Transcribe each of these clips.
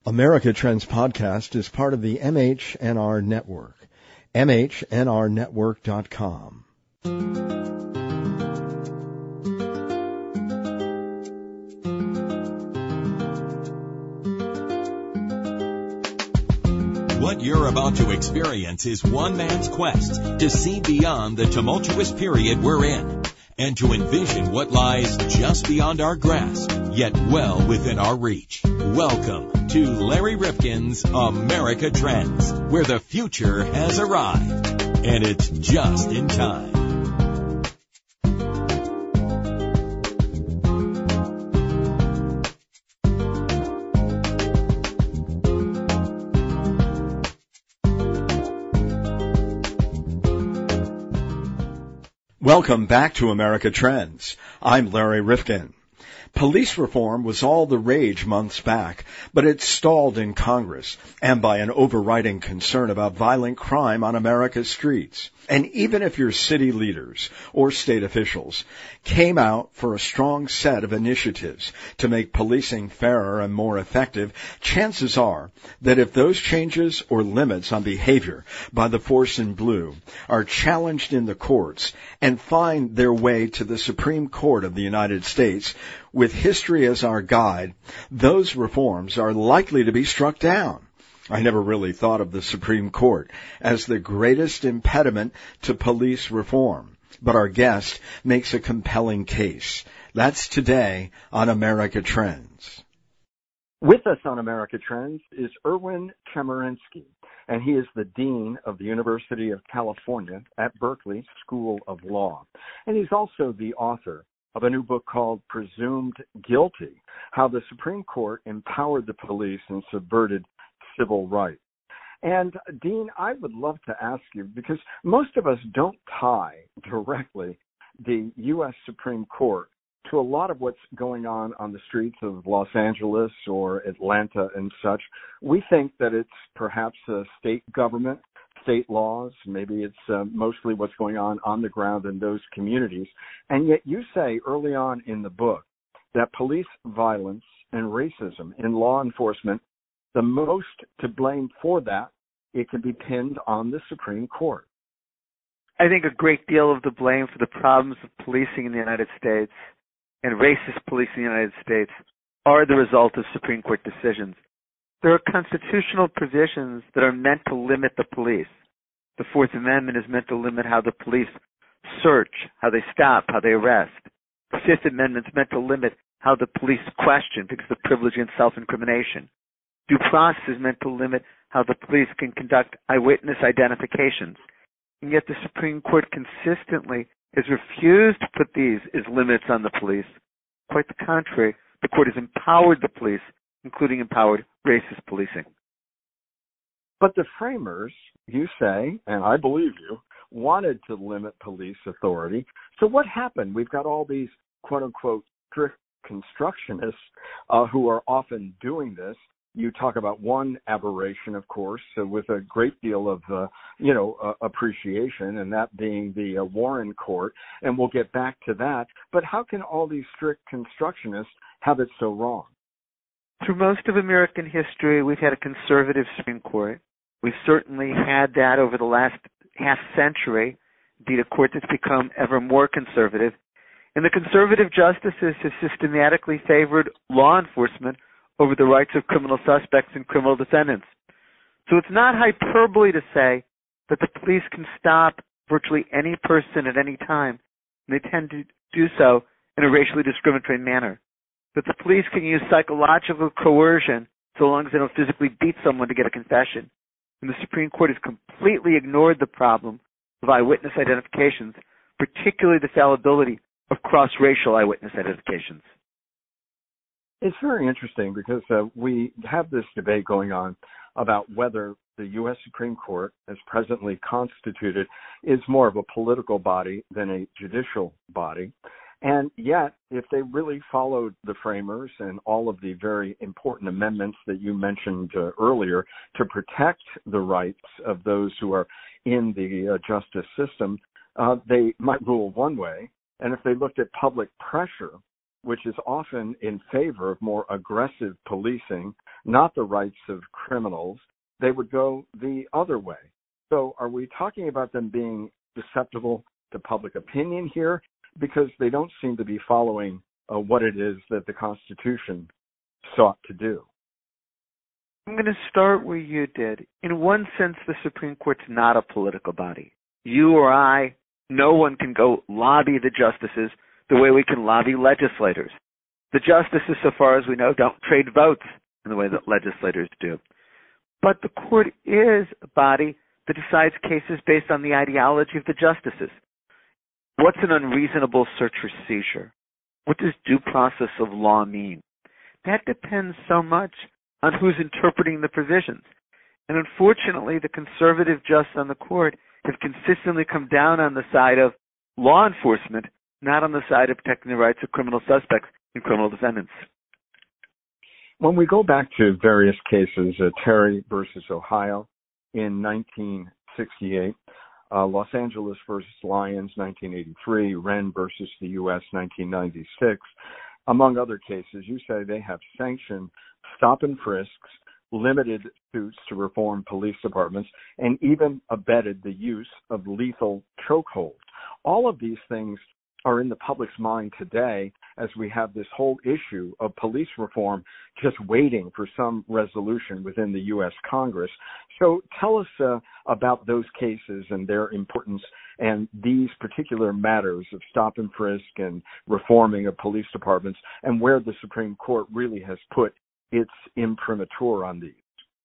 America Trends podcast is part of the MHNR Network. MHNRnetwork.com. What you're about to experience is one man's quest to see beyond the tumultuous period we're in and to envision what lies just beyond our grasp, yet well within our reach. Welcome to Larry Rifkin's America Trends, where the future has arrived, and it's just in time. Welcome back to America Trends. I'm Larry Rifkin. Police reform was all the rage months back, but it stalled in Congress and by an overriding concern about violent crime on America's streets. And even if your city leaders or state officials came out for a strong set of initiatives to make policing fairer and more effective, chances are that if those changes or limits on behavior by the force in blue are challenged in the courts and find their way to the Supreme Court of the United States, with history as our guide, those reforms are likely to be struck down. I never really thought of the Supreme Court as the greatest impediment to police reform, but our guest makes a compelling case. That's today on America Trends. With us on America Trends is Erwin Chemerinsky, and he is the Dean of the University of California at Berkeley School of Law. And he's also the author of a new book called Presumed Guilty, How the Supreme Court Empowered the Police and Subverted Civil Rights. And Dean, I would love to ask you, because most of us don't tie directly the U.S. Supreme Court to a lot of what's going on the streets of Los Angeles or Atlanta and such. We think that it's perhaps a state government, state laws, maybe it's mostly what's going on the ground in those communities. And yet you say early on in the book that police violence and racism in law enforcement, the most to blame for that, it can be pinned on the Supreme Court. I think a great deal of the blame for the problems of policing in the United States and racist policing in the United States are the result of Supreme Court decisions. There are constitutional provisions that are meant to limit the police. The Fourth Amendment is meant to limit how the police search, how they stop, how they arrest. The Fifth Amendment is meant to limit how the police question because of privilege and self-incrimination. Due process is meant to limit how the police can conduct eyewitness identifications. And yet the Supreme Court consistently has refused to put these as limits on the police. Quite the contrary, the court has empowered the police, including empowered racist policing. But the framers, you say, and I believe you, wanted to limit police authority. So what happened? We've got all these quote-unquote strict constructionists who are often doing this. You talk about one aberration, of course, with a great deal of, appreciation, and that being the Warren Court, and we'll get back to that. But how can all these strict constructionists have it so wrong? Through most of American history, we've had a conservative Supreme Court. We've certainly had that over the last half century, indeed a court that's become ever more conservative. And the conservative justices have systematically favored law enforcement over the rights of criminal suspects and criminal defendants. So it's not hyperbole to say that the police can stop virtually any person at any time, and they tend to do so in a racially discriminatory manner. That the police can use psychological coercion so long as they don't physically beat someone to get a confession. And the Supreme Court has completely ignored the problem of eyewitness identifications, particularly the fallibility of cross-racial eyewitness identifications. It's very interesting because we have this debate going on about whether the U.S. Supreme Court, as presently constituted, is more of a political body than a judicial body. And yet, if they really followed the framers and all of the very important amendments that you mentioned earlier to protect the rights of those who are in the justice system, they might rule one way. And if they looked at public pressure, which is often in favor of more aggressive policing, not the rights of criminals, they would go the other way. So are we talking about them being susceptible to public opinion here? Because they don't seem to be following what it is that the Constitution sought to do. I'm going to start where you did. In one sense, the Supreme Court's not a political body. You or I, no one can go lobby the justices the way we can lobby legislators. The justices, so far as we know, don't trade votes in the way that legislators do. But the court is a body that decides cases based on the ideology of the justices. What's an unreasonable search or seizure? What does due process of law mean? That depends so much on who's interpreting the provisions. And unfortunately, the conservative justices on the court have consistently come down on the side of law enforcement, not on the side of protecting the rights of criminal suspects and criminal defendants. When we go back to various cases, Terry versus Ohio in 1968, Los Angeles versus Lyons 1983, Wren versus the U.S. 1996, among other cases, you say they have sanctioned stop and frisks, limited suits to reform police departments, and even abetted the use of lethal chokeholds. All of these things are in the public's mind today as we have this whole issue of police reform just waiting for some resolution within the U.S. Congress. So tell us about those cases and their importance and these particular matters of stop and frisk and reforming of police departments and where the Supreme Court really has put its imprimatur on these.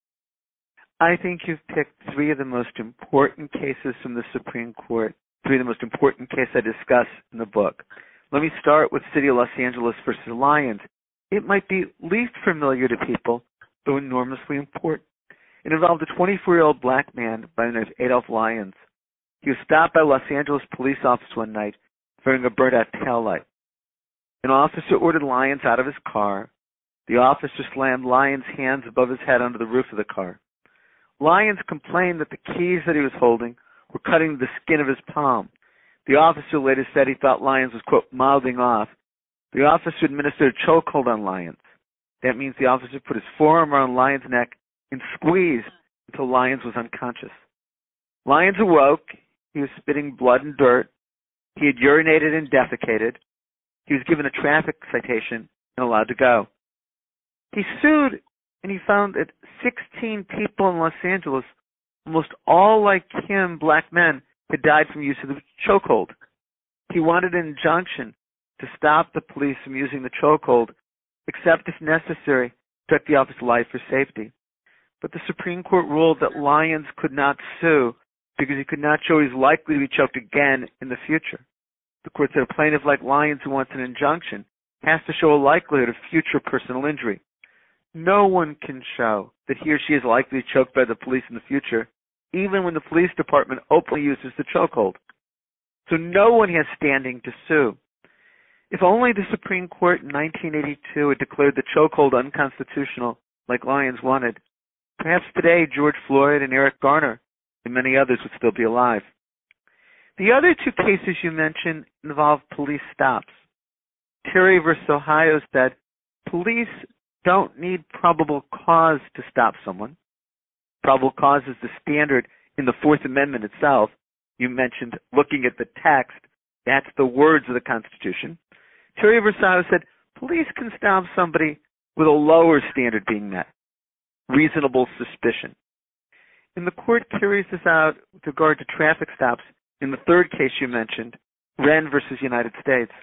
I think you've picked three of the most important cases from the Supreme Court, three of the most important cases I discuss in the book. Let me start with City of Los Angeles versus Lyons. It might be least familiar to people, though enormously important. It involved a 24-year-old black man by the name of Adolph Lyons. He was stopped by a Los Angeles police officer one night wearing a burnt-out taillight. An officer ordered Lyons out of his car. The officer slammed Lyons' hands above his head onto the roof of the car. Lyons complained that the keys that he was holding were cutting the skin of his palm. The officer later said he thought Lyons was, quote, mouthing off. The officer administered a chokehold on Lyons. That means the officer put his forearm around Lyons' neck and squeezed until Lyons was unconscious. Lyons awoke. He was spitting blood and dirt. He had urinated and defecated. He was given a traffic citation and allowed to go. He sued, and he found that 16 people in Los Angeles, almost all like him, black men, had died from use of the chokehold. He wanted an injunction to stop the police from using the chokehold, except if necessary, to protect the officer's life or safety. But the Supreme Court ruled that Lyons could not sue because he could not show he's likely to be choked again in the future. The court said a plaintiff like Lyons who wants an injunction has to show a likelihood of future personal injury. No one can show that he or she is likely to be choked by the police in the future, even when the police department openly uses the chokehold. So no one has standing to sue. If only the Supreme Court in 1982 had declared the chokehold unconstitutional, like Lyons wanted, perhaps today George Floyd and Eric Garner and many others would still be alive. The other two cases you mentioned involve police stops. Terry versus Ohio said police don't need probable cause to stop someone. Probable cause is the standard in the Fourth Amendment itself. You mentioned looking at the text. That's the words of the Constitution. Terry versus Ohio said police can stop somebody with a lower standard being met, reasonable suspicion. And the court carries this out with regard to traffic stops in the third case you mentioned, Wren versus United States.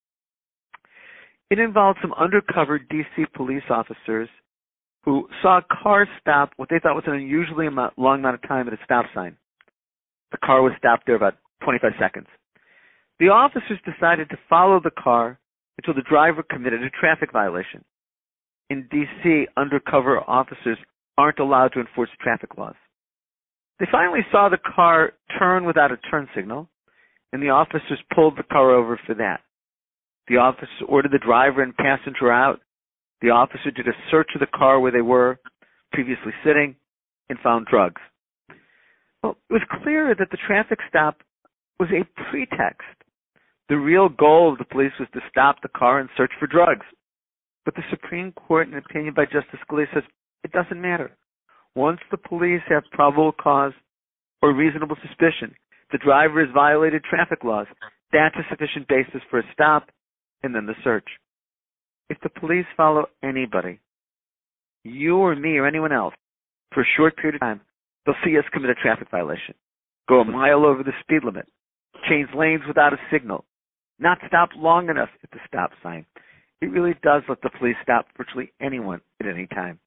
It involved some undercover D.C. police officers who saw a car stop what they thought was an unusually long amount of time at a stop sign. The car was stopped there about 25 seconds. The officers decided to follow the car until the driver committed a traffic violation. In D.C., undercover officers aren't allowed to enforce traffic laws. They finally saw the car turn without a turn signal, and the officers pulled the car over for that. The officer ordered the driver and passenger out. The officer did a search of the car where they were previously sitting and found drugs. Well, it was clear that the traffic stop was a pretext. The real goal of the police was to stop the car and search for drugs. But the Supreme Court, in an opinion by Justice Scalia, says it doesn't matter. Once the police have probable cause or reasonable suspicion the driver has violated traffic laws, that's a sufficient basis for a stop and then the search. If the police follow anybody, you or me or anyone else, for a short period of time, they'll see us commit a traffic violation, go a mile over the speed limit, change lanes without a signal, not stop long enough at the stop sign. It really does let the police stop virtually anyone at any time.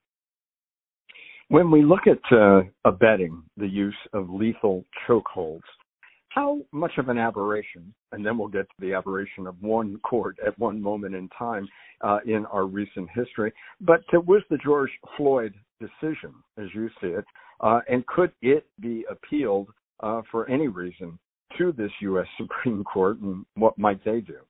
When we look at abetting the use of lethal chokeholds, how much of an aberration, and then we'll get to the aberration of one court at one moment in time in our recent history, but was the George Floyd decision, as you see it, and could it be appealed for any reason to this U.S. Supreme Court, and what might they do?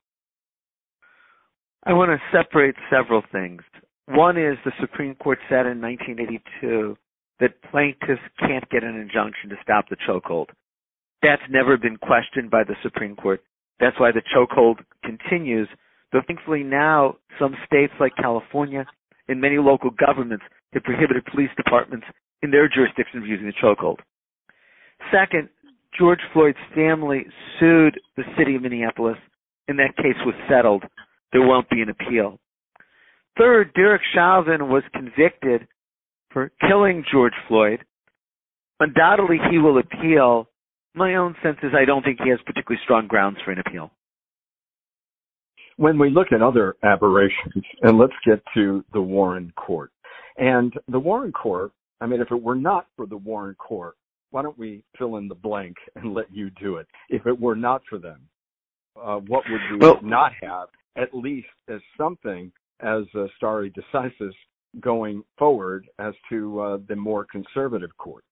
I want to separate several things. One is the Supreme Court said in 1982 that plaintiffs can't get an injunction to stop the chokehold. That's never been questioned by the Supreme Court. That's why the chokehold continues. Though thankfully now some states like California and many local governments have prohibited police departments in their jurisdictions using the chokehold. Second, George Floyd's family sued the city of Minneapolis, and that case was settled. There won't be an appeal. Third, Derek Chauvin was convicted for killing George Floyd. Undoubtedly, he will appeal. My own sense is I don't think he has particularly strong grounds for an appeal. When we look at other aberrations, and let's get to the Warren Court. And the Warren Court, I mean, if it were not for the Warren Court, why don't we fill in the blank and let you do it? If it were not for them, what would we not have, at least as something as stare decisis going forward as to the more conservative court?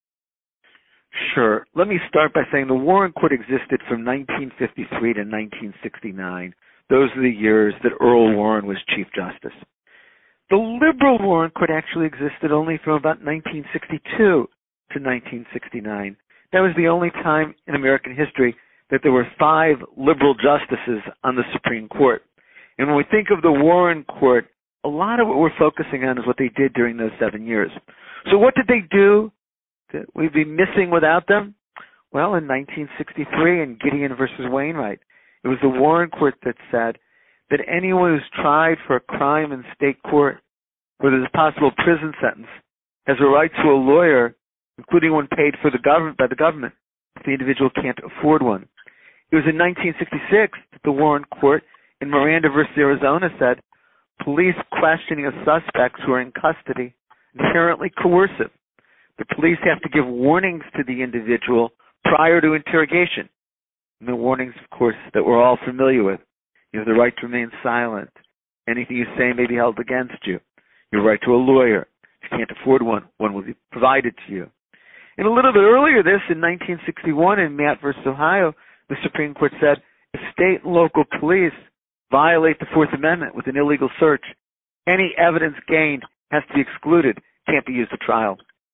Sure. Let me start by saying the Warren Court existed from 1953 to 1969. Those are the years that Earl Warren was Chief Justice. The liberal Warren Court actually existed only from about 1962 to 1969. That was the only time in American history that there were 5 liberal justices on the Supreme Court. And when we think of the Warren Court, a lot of what we're focusing on is what they did during those 7 years. So what did they do that we'd be missing without them? Well, in 1963 in Gideon versus Wainwright, it was the Warren Court that said that anyone who's tried for a crime in state court where there's a possible prison sentence has a right to a lawyer, including one paid for by the government, if the individual can't afford one. It was in 1966 that the Warren Court in Miranda versus Arizona said police questioning of suspects who are in custody inherently coercive. The police have to give warnings to the individual prior to interrogation. And the warnings, of course, that we're all familiar with. You have the right to remain silent. Anything you say may be held against you. Your right to a lawyer. If you can't afford one, one will be provided to you. And a little bit earlier this, in 1961 in Matt versus Ohio, the Supreme Court said if state and local police violate the Fourth Amendment with an illegal search, any evidence gained has to be excluded, can't be used at trial.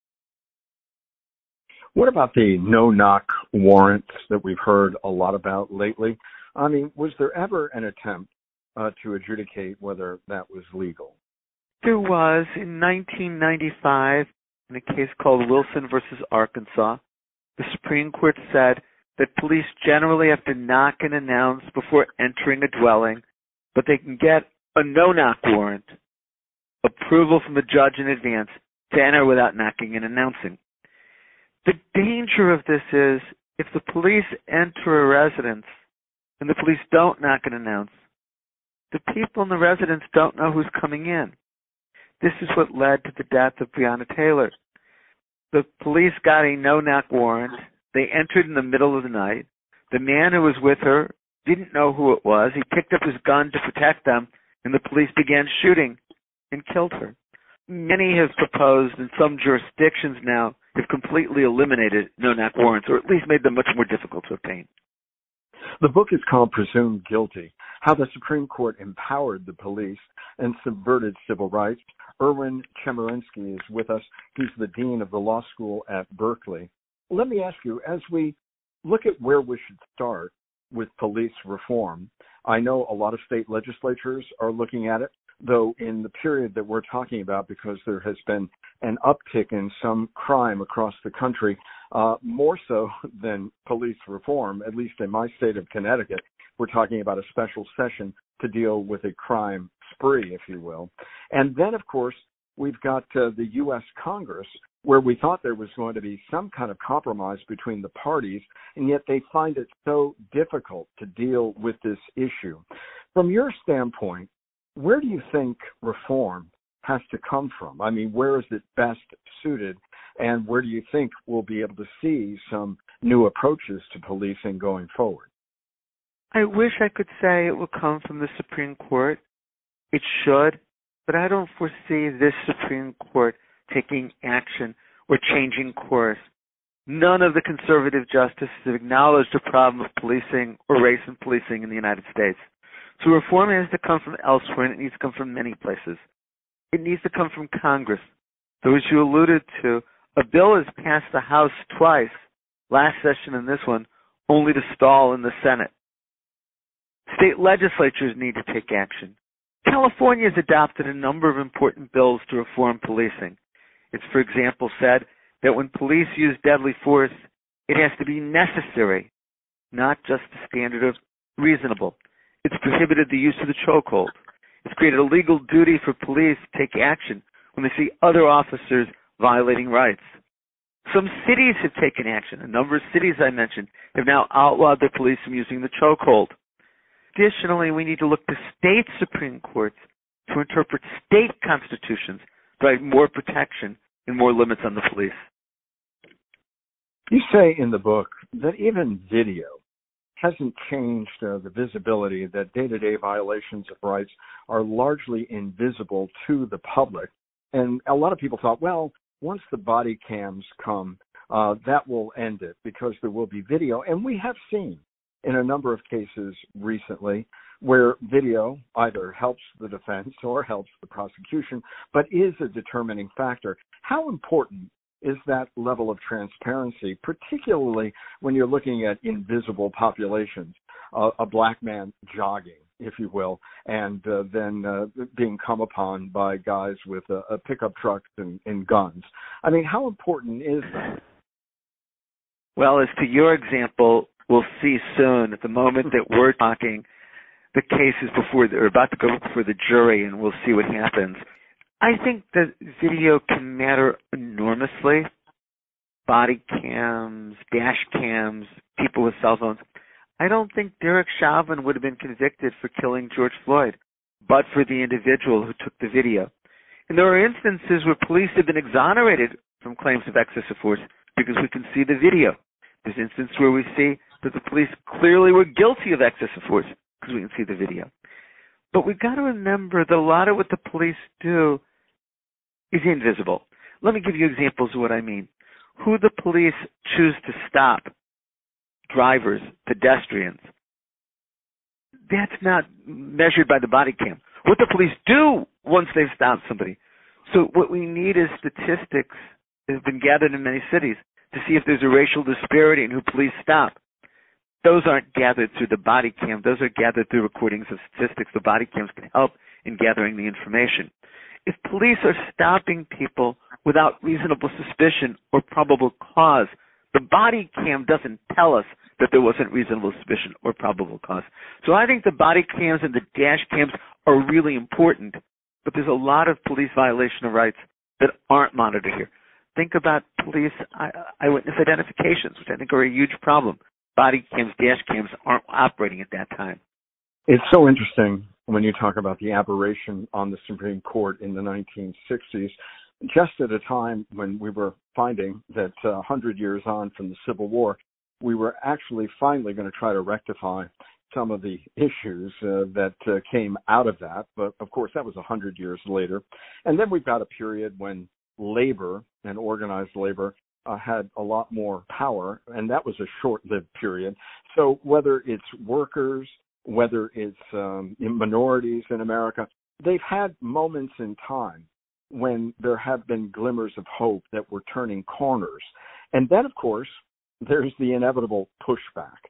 What about the no-knock warrants that we've heard a lot about lately? I mean, was there ever an attempt to adjudicate whether that was legal? There was in 1995 in a case called Wilson versus Arkansas. The Supreme Court said that police generally have to knock and announce before entering a dwelling, but they can get a no-knock warrant, approval from the judge in advance, to enter without knocking and announcing. The danger of this is if the police enter a residence and the police don't knock and announce, the people in the residence don't know who's coming in. This is what led to the death of Breonna Taylor. The police got a no-knock warrant. They entered in the middle of the night. The man who was with her didn't know who it was. He picked up his gun to protect them, and the police began shooting and killed her. Many have proposed, and some jurisdictions now have completely eliminated no-knock warrants, or at least made them much more difficult to obtain. The book is called Presumed Guilty, How the Supreme Court Empowered the Police and Subverted Civil Rights. Erwin Chemerinsky is with us. He's the dean of the law school at Berkeley. Let me ask you, as we look at where we should start with police reform. I know a lot of state legislatures are looking at it, though in the period that we're talking about, because there has been an uptick in some crime across the country, more so than police reform, at least in my state of Connecticut. We're talking about a special session to deal with a crime spree, if you will. And then, of course, we've got the U.S. Congress, where we thought there was going to be some kind of compromise between the parties, and yet they find it so difficult to deal with this issue. From your standpoint, where do you think reform has to come from? I mean, where is it best suited, and where do you think we'll be able to see some new approaches to policing going forward? I wish I could say it will come from the Supreme Court. It should, but I don't foresee this Supreme Court taking action or changing course. None of the conservative justices have acknowledged the problem of policing or race in policing in the United States. So reform has to come from elsewhere, and it needs to come from many places. It needs to come from Congress. So as you alluded to, a bill has passed the House twice, last session and this one, only to stall in the Senate. State legislatures need to take action. California has adopted a number of important bills to reform policing. It's, for example, said that when police use deadly force, it has to be necessary, not just the standard of reasonable. It's prohibited the use of the chokehold. It's created a legal duty for police to take action when they see other officers violating rights. Some cities have taken action. A number of cities I mentioned have now outlawed their police from using the chokehold. Additionally, we need to look to state Supreme Courts to interpret state constitutions to provide more protection and more limits on the police. You say in the book that even video hasn't changed the visibility, that day-to-day violations of rights are largely invisible to the public. And a lot of people thought, well, once the body cams come, that will end it because there will be video. And we have seen in a number of cases recently where video either helps the defense or helps the prosecution, but is a determining factor. How important is that level of transparency, particularly when you're looking at invisible populations, a black man jogging, if you will, and then being come upon by guys with a pickup trucks and guns? I mean, how important is that? Well, as to your example, we'll see soon. At the moment that we're talking, the case is they're about to go before the jury, and we'll see what happens. I think that video can matter enormously. Body cams, dash cams, people with cell phones. I don't think Derek Chauvin would have been convicted for killing George Floyd, but for the individual who took the video. And there are instances where police have been exonerated from claims of excessive force because we can see the video. There's instances where we see that the police clearly were guilty of excessive force because we can see the video. But we've got to remember that a lot of what the police do is invisible. Let me give you examples of what I mean. Who the police choose to stop, drivers, pedestrians, that's not measured by the body cam. What the police do once they've stopped somebody. So what we need is statistics that have been gathered in many cities to see if there's a racial disparity in who police stop. Those aren't gathered through the body cam. Those are gathered through recordings of statistics. The body cams can help in gathering the information. If police are stopping people without reasonable suspicion or probable cause, the body cam doesn't tell us that there wasn't reasonable suspicion or probable cause. So I think the body cams and the dash cams are really important, but there's a lot of police violation of rights that aren't monitored here. Think about police eyewitness identifications, which I think are a huge problem. Body cams, dash cams aren't operating at that time. It's so interesting when you talk about the aberration on the Supreme Court in the 1960s, just at a time when we were finding that 100 years on from the Civil War, we were actually finally going to try to rectify some of the issues that came out of that. But, of course, that was 100 years later. And then we've got a period when labor and organized labor had a lot more power, and that was a short-lived period. So whether it's workers, whether it's minorities in America, they've had moments in time when there have been glimmers of hope that we're turning corners. And then, of course, there's the inevitable pushback.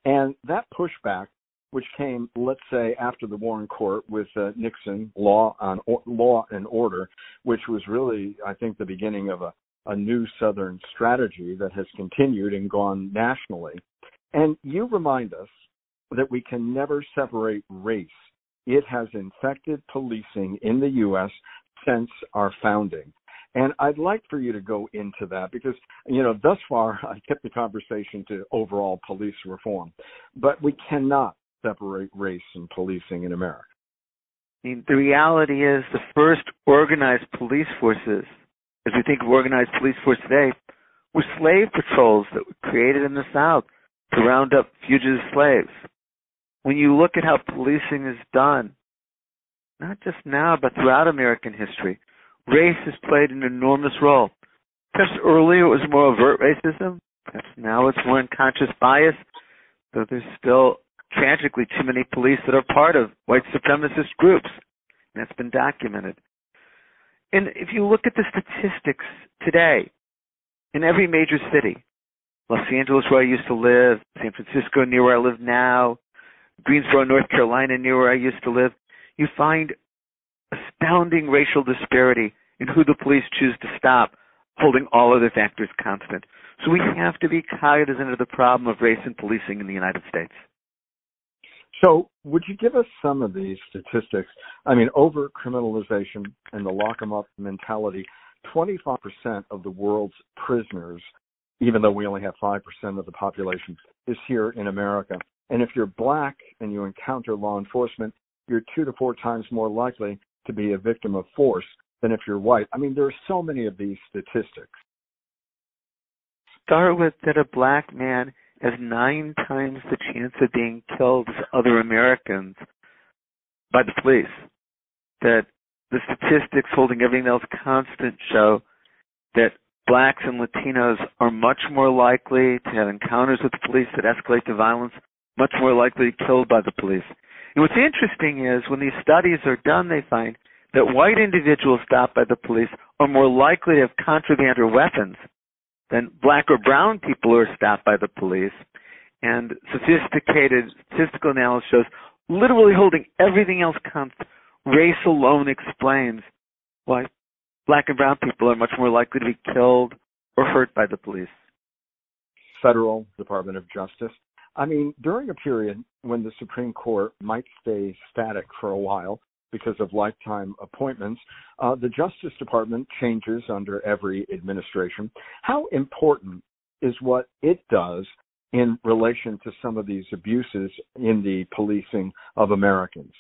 And that pushback, which came, let's say, after the Warren Court with Nixon, Law and Order, which was really, I think, the beginning of a new Southern strategy that has continued and gone nationally. And you remind us that we can never separate race. It has infected policing in the U.S. since our founding. And I'd like for you to go into that because, thus far I kept the conversation to overall police reform. But we cannot separate race and policing in America. I mean, the reality is the first organized police forces, as we think of organized police force today, were slave patrols that were created in the South to round up fugitive slaves. When you look at how policing is done, not just now, but throughout American history, race has played an enormous role. Perhaps earlier it was more overt racism. Perhaps now it's more unconscious bias, though there's still tragically too many police that are part of white supremacist groups. And that's been documented. And if you look at the statistics today, in every major city, Los Angeles where I used to live, San Francisco near where I live now, Greensboro, North Carolina near where I used to live, you find astounding racial disparity in who the police choose to stop, holding all other factors constant. So we have to be cognizant of the problem of race and policing in the United States. So would you give us some of these statistics? I mean, over-criminalization and the lock-em-up mentality, 25% of the world's prisoners, even though we only have 5% of the population, is here in America. And if you're black and you encounter law enforcement, you're 2 to 4 times more likely to be a victim of force than if you're white. I mean, there are so many of these statistics. Start with that a black man has 9 times the chance of being killed as other Americans by the police. That the statistics holding everything else constant show that blacks and Latinos are much more likely to have encounters with the police that escalate to violence, much more likely to be killed by the police. And what's interesting is when these studies are done, they find that white individuals stopped by the police are more likely to have contraband or weapons than black or brown people who are stopped by the police. And sophisticated statistical analysis shows literally holding everything else constant, race alone explains why black and brown people are much more likely to be killed or hurt by the police. Federal Department of Justice. I mean, during a period when the Supreme Court might stay static for a while because of lifetime appointments, the Justice Department changes under every administration. How important is what it does in relation to some of these abuses in the policing of Americans?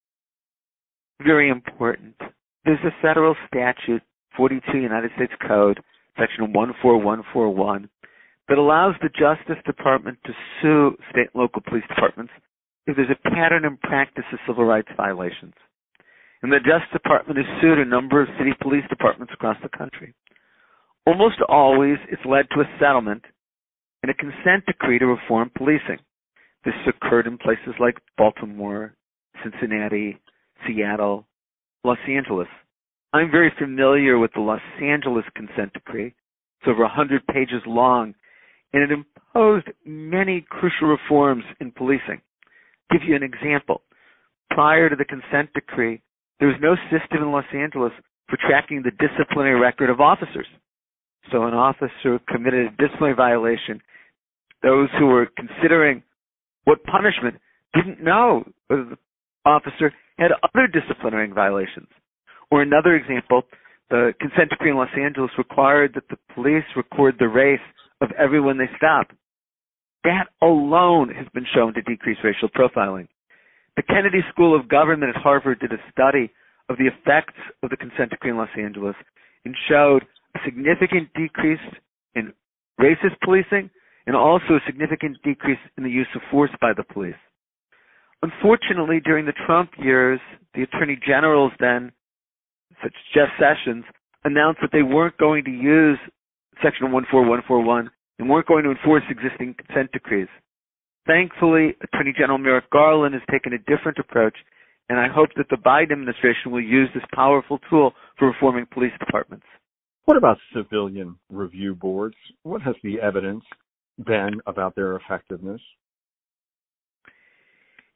Very important. There's a federal statute, 42 United States Code, section 14141, that allows the Justice Department to sue state and local police departments if there's a pattern and practice of civil rights violations. And the Justice Department has sued a number of city police departments across the country. Almost always, it's led to a settlement and a consent decree to reform policing. This occurred in places like Baltimore, Cincinnati, Seattle, Los Angeles. I'm very familiar with the Los Angeles consent decree. It's over 100 pages long, and it imposed many crucial reforms in policing. I'll give you an example. Prior to the consent decree, there was no system in Los Angeles for tracking the disciplinary record of officers. So an officer committed a disciplinary violation. Those who were considering what punishment didn't know whether the officer had other disciplinary violations. Or another example, the consent decree in Los Angeles required that the police record the race of everyone they stop. That alone has been shown to decrease racial profiling. The Kennedy School of Government at Harvard did a study of the effects of the consent decree in Los Angeles and showed a significant decrease in racist policing and also a significant decrease in the use of force by the police. Unfortunately, during the Trump years, the attorney generals then, such as Jeff Sessions, announced that they weren't going to use Section 14141 and weren't going to enforce existing consent decrees. Thankfully, Attorney General Merrick Garland has taken a different approach, and I hope that the Biden administration will use this powerful tool for reforming police departments. What about civilian review boards? What has the evidence been about their effectiveness?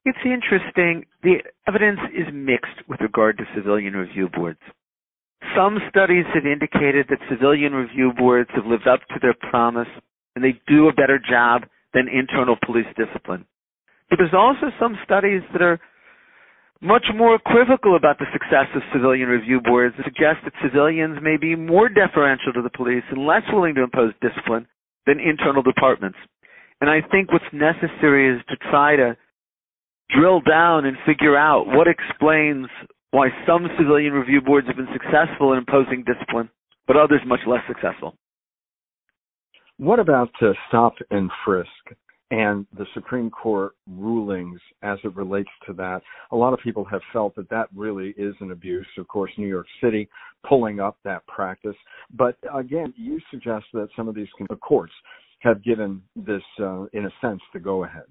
It's interesting. The evidence is mixed with regard to civilian review boards. Some studies have indicated that civilian review boards have lived up to their promise and they do a better job than internal police discipline. But there's also some studies that are much more equivocal about the success of civilian review boards and suggest that civilians may be more deferential to the police and less willing to impose discipline than internal departments. And I think what's necessary is to try to drill down and figure out what explains why some civilian review boards have been successful in imposing discipline, but others much less successful. What about stop and frisk and the Supreme Court rulings as it relates to that? A lot of people have felt that that really is an abuse. Of course, New York City pulling up that practice. But again, you suggest that some of these courts have given this, in a sense, the go-ahead.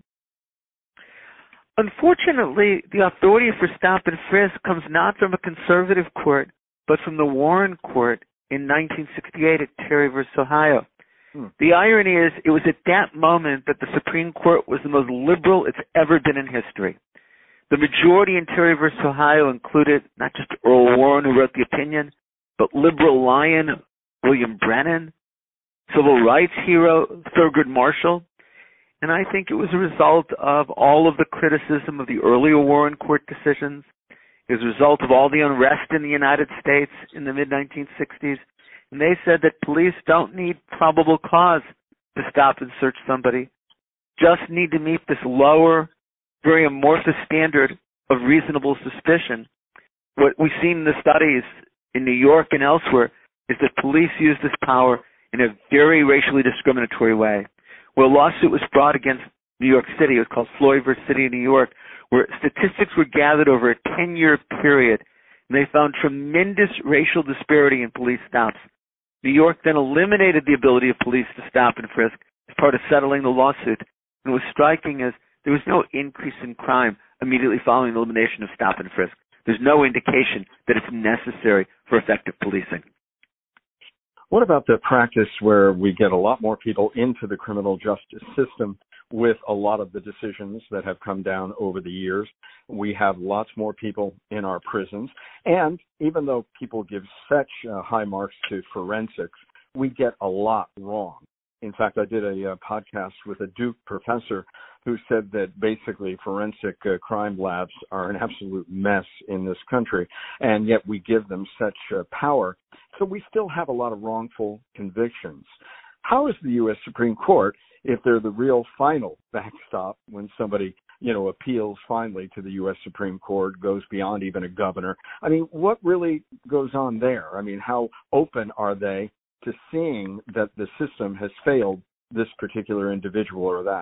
Unfortunately, the authority for stop and frisk comes not from a conservative court, but from the Warren Court in 1968 at Terry v. Ohio. The irony is, it was at that moment that the Supreme Court was the most liberal it's ever been in history. The majority in Terry v. Ohio included not just Earl Warren, who wrote the opinion, but liberal lion William Brennan, civil rights hero Thurgood Marshall. And I think it was a result of all of the criticism of the earlier Warren Court decisions. It was a result of all the unrest in the United States in the mid-1960s. And they said that police don't need probable cause to stop and search somebody, just need to meet this lower, very amorphous standard of reasonable suspicion. What we've seen in the studies in New York and elsewhere is that police use this power in a very racially discriminatory way. Where a lawsuit was brought against New York City, it was called Floyd v. City of New York, where statistics were gathered over a 10-year period, and they found tremendous racial disparity in police stops. New York then eliminated the ability of police to stop and frisk as part of settling the lawsuit. And what was striking is there was no increase in crime immediately following the elimination of stop and frisk. There's no indication that it's necessary for effective policing. What about the practice where we get a lot more people into the criminal justice system with a lot of the decisions that have come down over the years? We have lots more people in our prisons. And even though people give such high marks to forensics, we get a lot wrong. In fact, I did a podcast with a Duke professor who said that basically forensic crime labs are an absolute mess in this country, and yet we give them such power. So we still have a lot of wrongful convictions. How is the U.S. Supreme Court, if they're the real final backstop when somebody, appeals finally to the U.S. Supreme Court, goes beyond even a governor? I mean, what really goes on there? I mean, how open are they to seeing that the system has failed this particular individual or that?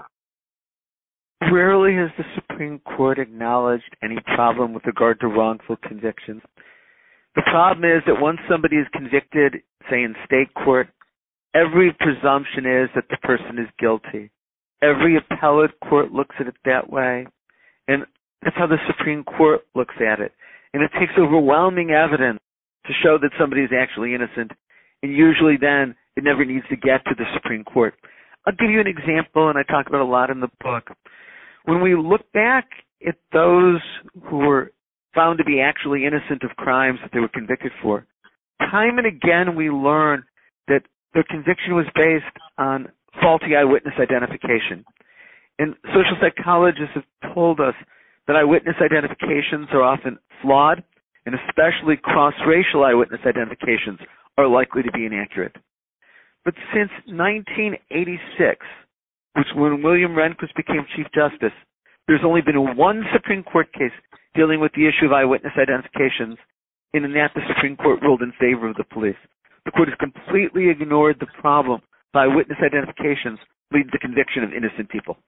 Rarely has the Supreme Court acknowledged any problem with regard to wrongful convictions. The problem is that once somebody is convicted, say in state court, every presumption is that the person is guilty. Every appellate court looks at it that way. And that's how the Supreme Court looks at it. And it takes overwhelming evidence to show that somebody is actually innocent. And usually then it never needs to get to the Supreme Court. I'll give you an example, and I talk about it a lot in the book. When we look back at those who were found to be actually innocent of crimes that they were convicted for, time and again we learn that their conviction was based on faulty eyewitness identification. And social psychologists have told us that eyewitness identifications are often flawed, and especially cross-racial eyewitness identifications are likely to be inaccurate. But since 1986, which when William Rehnquist became Chief Justice, there's only been one Supreme Court case dealing with the issue of eyewitness identifications, and in that the Supreme Court ruled in favor of the police. The court has completely ignored the problem of eyewitness identifications leading to conviction of innocent people.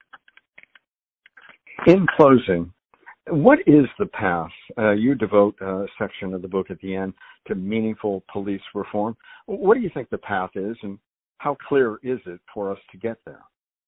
In closing, what is the path? You devote a section of the book at the end to meaningful police reform. What do you think the path is, and how clear is it for us to get there?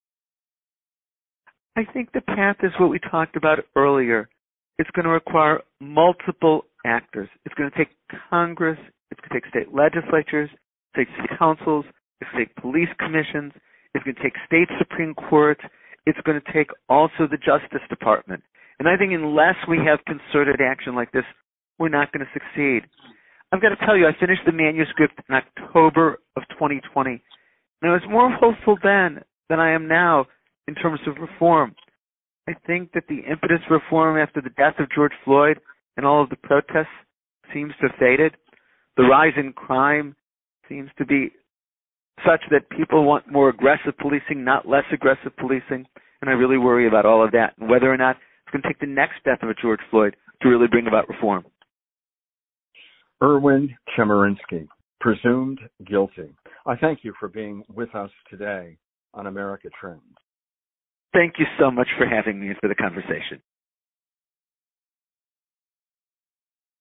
I think the path is what we talked about earlier. It's going to require multiple actors. It's going to take Congress, it's going to take state legislatures, state city councils, it's going to take police commissions, it's going to take state Supreme Courts, it's going to take also the Justice Department. And I think unless we have concerted action like this, we're not going to succeed. I've got to tell you, I finished the manuscript in October of 2020, and I was more hopeful then than I am now in terms of reform. I think that the impetus for reform after the death of George Floyd and all of the protests seems to have faded. The rise in crime seems to be such that people want more aggressive policing, not less aggressive policing, and I really worry about all of that and whether or not it's going to take the next death of a George Floyd to really bring about reform. Erwin Chemerinsky, presumed guilty. I thank you for being with us today on America Trends. Thank you so much for having me and for the conversation.